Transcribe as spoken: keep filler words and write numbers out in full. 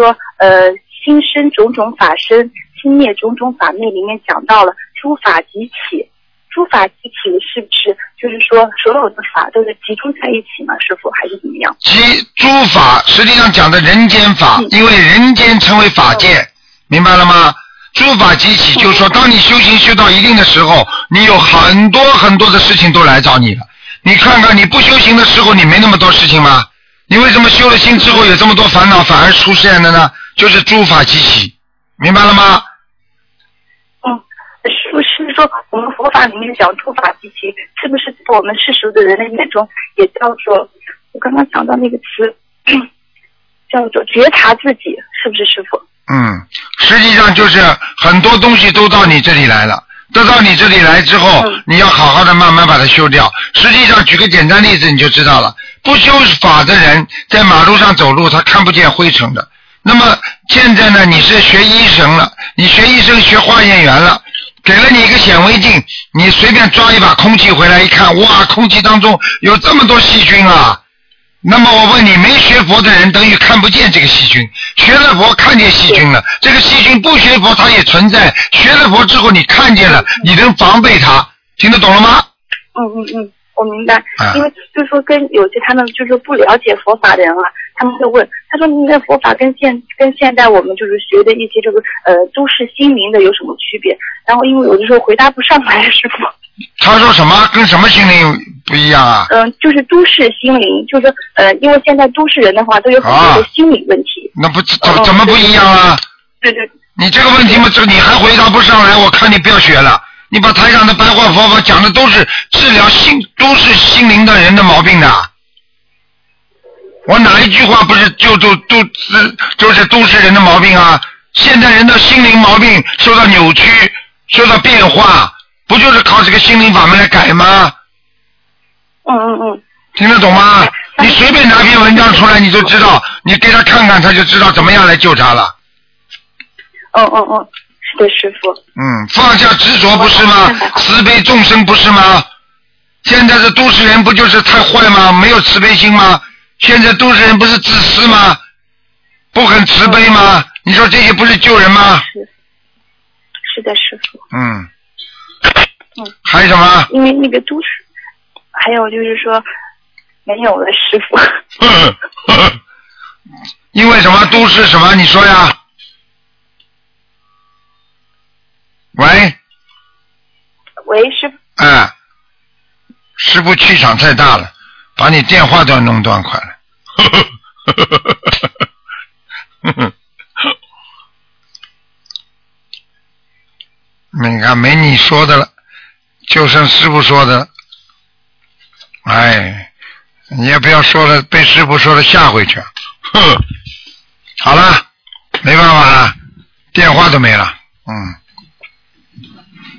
说呃心生种种法生，心灭种种法灭里面讲到了诸法集起，诸法集起是不是就是说所有的法都是集中在一起吗？师父还是怎么样？ 集诸法实际上讲的人间法， 嗯、 因为人间称为法界，嗯、明白了吗？诸法集起就是说，当你修行修到一定的时候，你有很多很多的事情都来找你了。你看看，你不修行的时候，你没那么多事情吗？你为什么修了心之后有这么多烦恼反而出现了呢？就是诸法集起，明白了吗？ 嗯，是不是说我们佛法里面讲诸法集起，是不是在我们世俗的人的眼中也叫做我刚刚讲到那个词叫做觉察自己，是不是师父？ 嗯，实际上就是很多东西都到你这里来了，都到你这里来之后，嗯、你要好好的慢慢把它修掉。实际上举个简单例子你就知道了，不修法的人在马路上走路他看不见灰尘的。那么现在呢，你是学医生了，你学医生学化验员了，给了你一个显微镜，你随便抓一把空气回来一看，哇，空气当中有这么多细菌啊！那么我问你，没学佛的人等于看不见这个细菌，学了佛看见细菌了，这个细菌不学佛它也存在，学了佛之后你看见了，你能防备它，听得懂了吗？ 嗯嗯嗯，我明白。啊、因为就是说跟有些他们就是不了解佛法的人啊，他们会问，他说你的佛法跟现跟现代我们就是学的一些这个呃都市心灵的有什么区别？然后因为有的时候回答不上来，师父。 他说什么跟什么心灵不一样啊？ 嗯、呃，就是都市心灵，就是呃，因为现在都市人的话都有很多的心理问题。 啊、那不怎怎么不一样啊？ 对对。 你这个问题嘛，这你还回答不上来，我看你不要学了。你把台上的白话佛法讲的都是治疗心都是心灵的人的毛病的。我哪一句话不是就都都是就是都市人的毛病啊？现代人的心灵毛病受到扭曲，受到变化。不就是靠这个心灵法门来改吗？ 嗯嗯嗯， 听得懂吗？你随便拿篇文章出来，你就知道，你给他看看，他就知道怎么样来救他了。 嗯嗯嗯，是的，师父。 嗯，放下执着不是吗？慈悲众生不是吗？现在的都市人不就是太坏吗？没有慈悲心吗？现在都市人不是自私吗？不很慈悲吗？你说这些不是救人吗？ 是，是的，师父。 嗯。 嗯， 还有什么？ 因为那个都市，还有就是说没有了，师傅。 因为什么都市什么？你说呀？喂。 喂，师傅。 哎，师傅气场太大了，把你电话都要弄断快了。你看，没你说的了。就剩师父说的，哎，你也不要说了，被师父说的吓回去。哼，好了，没办法了，电话都没了，嗯。